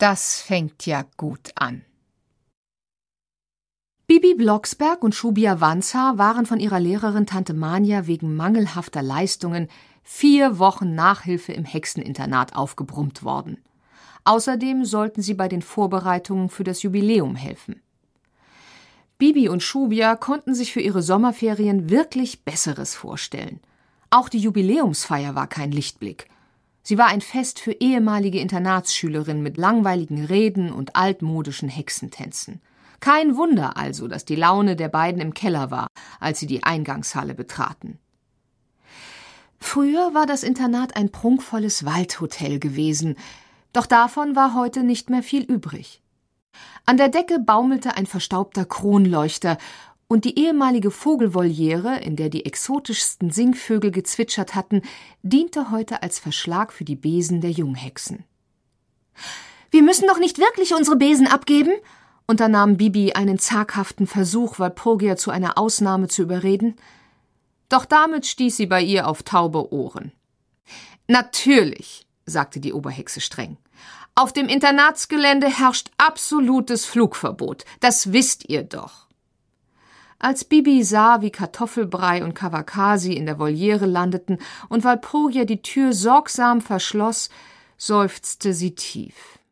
Das fängt ja gut an. Bibi Blocksberg und Schubia Wanzar waren von ihrer Lehrerin Tante Manja wegen mangelhafter Leistungen 4 Wochen Nachhilfe im Hexeninternat aufgebrummt worden. Außerdem sollten sie bei den Vorbereitungen für das Jubiläum helfen. Bibi und Schubia konnten sich für ihre Sommerferien wirklich Besseres vorstellen. Auch die Jubiläumsfeier war kein Lichtblick. Sie war ein Fest für ehemalige Internatsschülerinnen mit langweiligen Reden und altmodischen Hexentänzen. Kein Wunder also, dass die Laune der beiden im Keller war, als sie die Eingangshalle betraten. Früher war das Internat ein prunkvolles Waldhotel gewesen, doch davon war heute nicht mehr viel übrig. An der Decke baumelte ein verstaubter Kronleuchter, und die ehemalige Vogelvoliere, in der die exotischsten Singvögel gezwitschert hatten, diente heute als Verschlag für die Besen der Junghexen. »Wir müssen doch nicht wirklich unsere Besen abgeben?« unternahm Bibi einen zaghaften Versuch, Walpurgia zu einer Ausnahme zu überreden. Doch damit stieß sie bei ihr auf taube Ohren. »Natürlich«, sagte die Oberhexe streng. »Auf dem Internatsgelände herrscht absolutes Flugverbot. Das wisst ihr doch.« Als Bibi sah, wie Kartoffelbrei und Kawakasi in der Voliere landeten und Walpurgia die Tür sorgsam verschloss, seufzte sie tief.